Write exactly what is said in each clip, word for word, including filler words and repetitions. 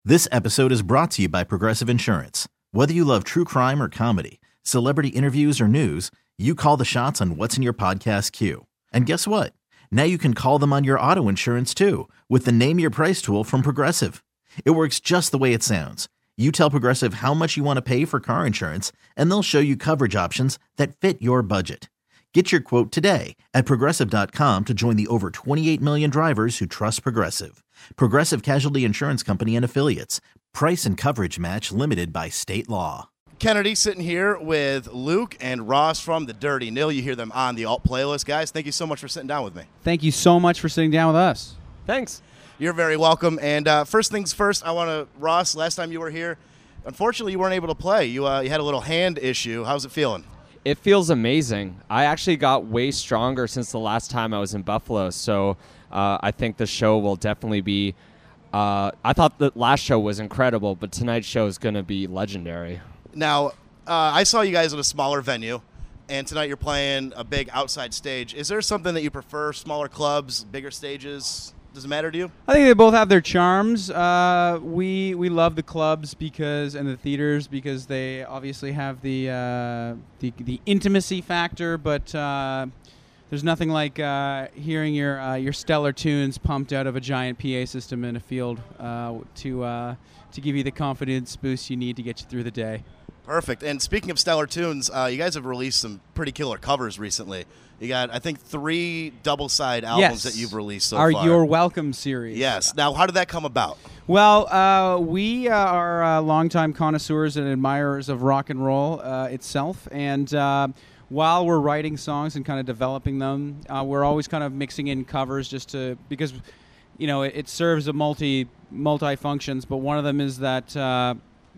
This episode is brought to you by Progressive Insurance. Whether you love true crime or comedy, celebrity interviews or news, you call the shots on what's in your podcast queue. And guess what? Now you can call them on your auto insurance too with the Name Your Price tool from Progressive. It works just the way it sounds. You tell Progressive how much you want to pay for car insurance, and they'll show you coverage options that fit your budget. Get your quote today at Progressive dot com to join the over twenty-eight million drivers who trust Progressive. Progressive Casualty Insurance Company and Affiliates. Price and coverage match limited by state law. Kennedy sitting here with Luke and Ross from The Dirty Nil. You hear them on the Alt playlist. Guys, thank you so much for sitting down with me. Thank you so much for sitting down with us. Thanks. You're very welcome. And uh, first things first, I want to, Ross, last time you were here, unfortunately you weren't able to play. You, uh, you had a little hand issue. How's it feeling? It feels amazing. I actually got way stronger since the last time I was in Buffalo, so uh, I think the show will definitely be uh, I thought the last show was incredible, but tonight's show is going to be legendary. Now, uh, I saw you guys at a smaller venue, and tonight you're playing a big outside stage. Is there something that you prefer, smaller clubs, bigger stages? Does it matter to you? I think they both have their charms. Uh, we we love the clubs because and the theaters because they obviously have the uh, the, the intimacy factor, but uh, there's nothing like uh, hearing your uh, your stellar tunes pumped out of a giant P A system in a field uh, to uh, to give you the confidence boost you need to get you through the day. Perfect. And speaking of stellar tunes, uh, you guys have released some pretty killer covers recently. You got, I think, three double-side albums yes. that you've released so Our far. You're Welcome series. Yes. Now, how did that come about? Well, uh, we uh, are uh, longtime connoisseurs and admirers of rock and roll uh, itself, and uh, while we're writing songs and kind of developing them, uh, we're always kind of mixing in covers just to because, you know, it, it serves a multi multi functions. But one of them is that uh,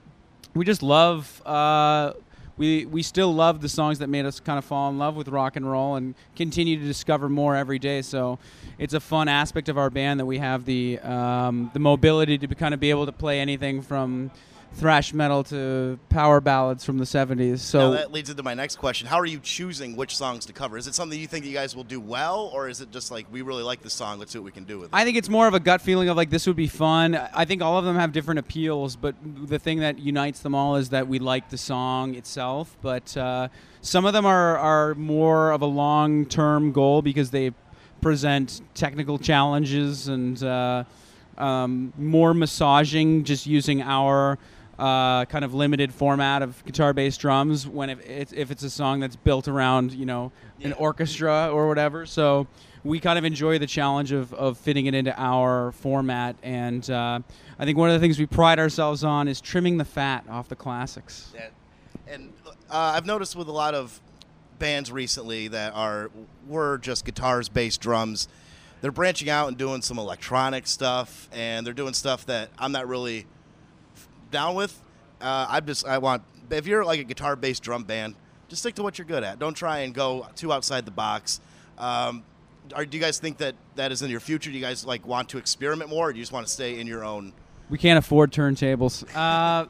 we just love. Uh, We we still love the songs that made us kind of fall in love with rock and roll and continue to discover more every day. So it's a fun aspect of our band that we have the um, the mobility to be, kind of be able to play anything from thrash metal to power ballads from the seventies. So now that leads into my next question. How are you choosing which songs to cover? Is it something you think you guys will do well, or is it just like, we really like this song, let's see what we can do with it? I think it's more of a gut feeling of like, this would be fun. I think all of them have different appeals, but the thing that unites them all is that we like the song itself. But uh, some of them are, are more of a long-term goal because they present technical challenges and uh, um, more massaging, just using our Uh, kind of limited format of guitar, bass, drums. When if it's, if it's a song that's built around, you know, yeah. an orchestra or whatever, so we kind of enjoy the challenge of, of fitting it into our format. And uh, I think one of the things we pride ourselves on is trimming the fat off the classics. Yeah. And uh, I've noticed with a lot of bands recently that are were just guitars, bass, drums, they're branching out and doing some electronic stuff, and they're doing stuff that I'm not really down with. Uh, I just I want if you're like a guitar, bass, drum band, just stick to what you're good at. Don't try and go too outside the box. Um, are, do you guys think that that is in your future? Do you guys like want to experiment more, or do you just want to stay in your own? We can't afford turntables. Uh,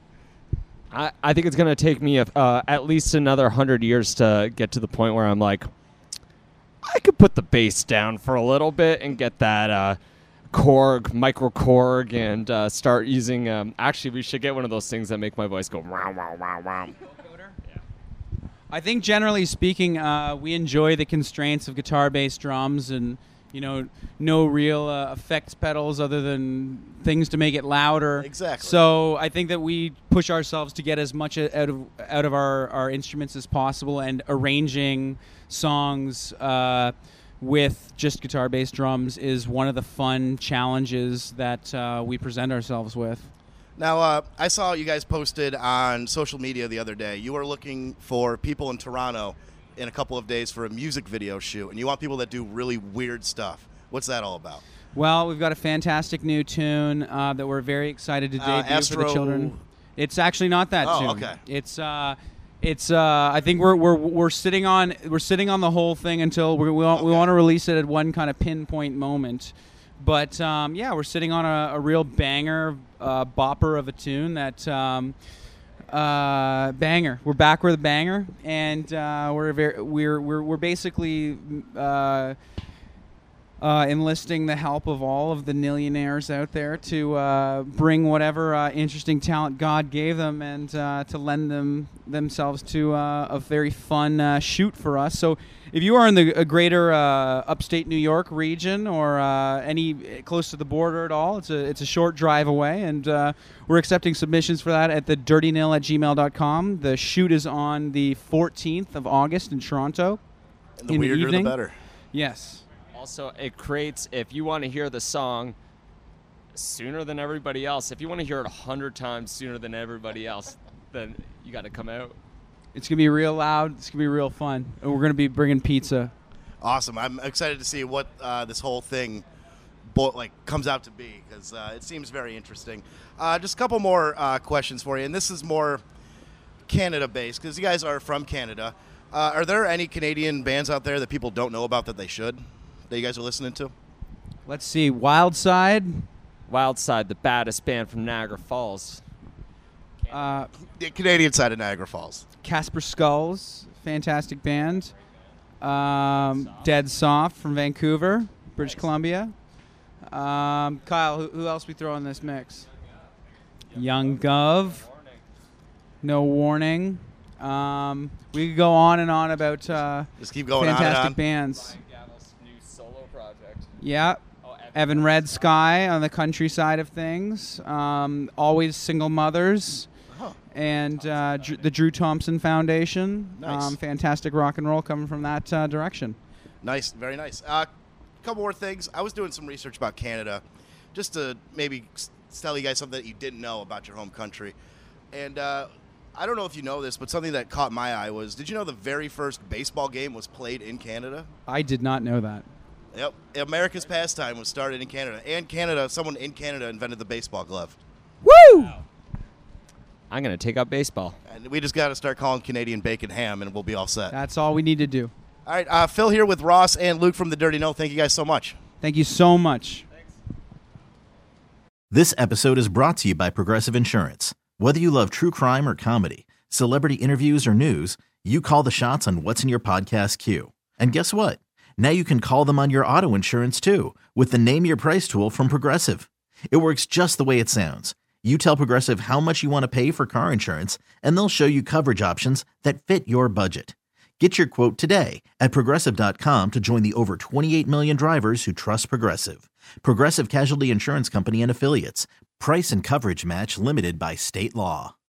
I, I think it's going to take me a, uh, at least another hundred years to get to the point where I'm like, I could put the bass down for a little bit and get that uh, Korg, micro Korg, and uh, start using. Um, actually, we should get one of those things that make my voice go wow, wow, wow, wow. Yeah. I think generally speaking, uh, we enjoy the constraints of guitar, bass, drums, and you know, no real uh, effects pedals other than things to make it louder. Exactly. So I think that we push ourselves to get as much out of out of our, our instruments as possible, and arranging songs Uh, with just guitar, bass, drums is one of the fun challenges that uh, we present ourselves with. Now, uh, I saw you guys posted on social media the other day. You are looking for people in Toronto in a couple of days for a music video shoot, and you want people that do really weird stuff. What's that all about? Well, we've got a fantastic new tune uh, that we're very excited to debut uh, Astro... for the children. It's actually not that oh, tune. okay. It's uh, it's uh, I think we're we're we're sitting on we're sitting on the whole thing until we we want, okay. we want to release it at one kind of pinpoint moment. But um, yeah, we're sitting on a, a real banger, uh, bopper of a tune that. Um, Uh, banger. We're back with a banger, and uh, we're very, we're we're we're basically uh, uh, enlisting the help of all of the millionaires out there to uh, bring whatever uh, interesting talent God gave them and uh, to lend them themselves to uh, a very fun uh, shoot for us. So if you are in the uh, greater uh, upstate New York region or uh, any close to the border at all, it's a it's a short drive away, and uh, we're accepting submissions for that at the dirty nil at gmail dot com. The shoot is on the fourteenth of August in Toronto. And the in weirder the evening. the better. Yes. Also, it creates, if you want to hear the song sooner than everybody else, if you want to hear it a hundred times sooner than everybody else, then you got to come out. It's going to be real loud. It's going to be real fun. And we're going to be bringing pizza. Awesome. I'm excited to see what uh, this whole thing bo- like comes out to be, because uh, it seems very interesting. Uh, just a couple more uh, questions for you, and this is more Canada-based, because you guys are from Canada. Uh, are there any Canadian bands out there that people don't know about that they should, that you guys are listening to? Let's see. Wildside. Wildside, the baddest band from Niagara Falls. Uh, The Canadian side of Niagara Falls. Casper Skulls. Fantastic band. Um, Dead Soft from Vancouver, British Columbia. Um, Kyle, who, who else we throw in this mix? Young Gov. No Warning. Um, we could go on and on about uh, Just keep going fantastic on and on. bands. New solo project. Yeah. Oh, Evan, Evan Red Sky on the country side of things. Um, Always Single Mothers. Oh. And uh, Dr- the Drew Thompson Foundation. Nice. Um, fantastic rock and roll coming from that uh, direction. Nice, very nice. A uh, couple more things. I was doing some research about Canada, just to maybe s- tell you guys something that you didn't know about your home country. And uh, I don't know if you know this, but something that caught my eye was, did you know the very first baseball game was played in Canada? I did not know that. Yep. America's pastime was started in Canada. And Canada, someone in Canada invented the baseball glove. Woo! I'm going to take up baseball. And we just got to start calling Canadian bacon ham, and we'll be all set. That's all we need to do. All right, uh, Phil here with Ross and Luke from the Dirty No. Thank you guys so much. Thank you so much. This episode is brought to you by Progressive Insurance. Whether you love true crime or comedy, celebrity interviews or news, you call the shots on what's in your podcast queue. And guess what? Now you can call them on your auto insurance too with the Name Your Price tool from Progressive. It works just the way it sounds. You tell Progressive how much you want to pay for car insurance, and they'll show you coverage options that fit your budget. Get your quote today at Progressive dot com to join the over twenty-eight million drivers who trust Progressive. Progressive Casualty Insurance Company and Affiliates. Price and coverage match limited by state law.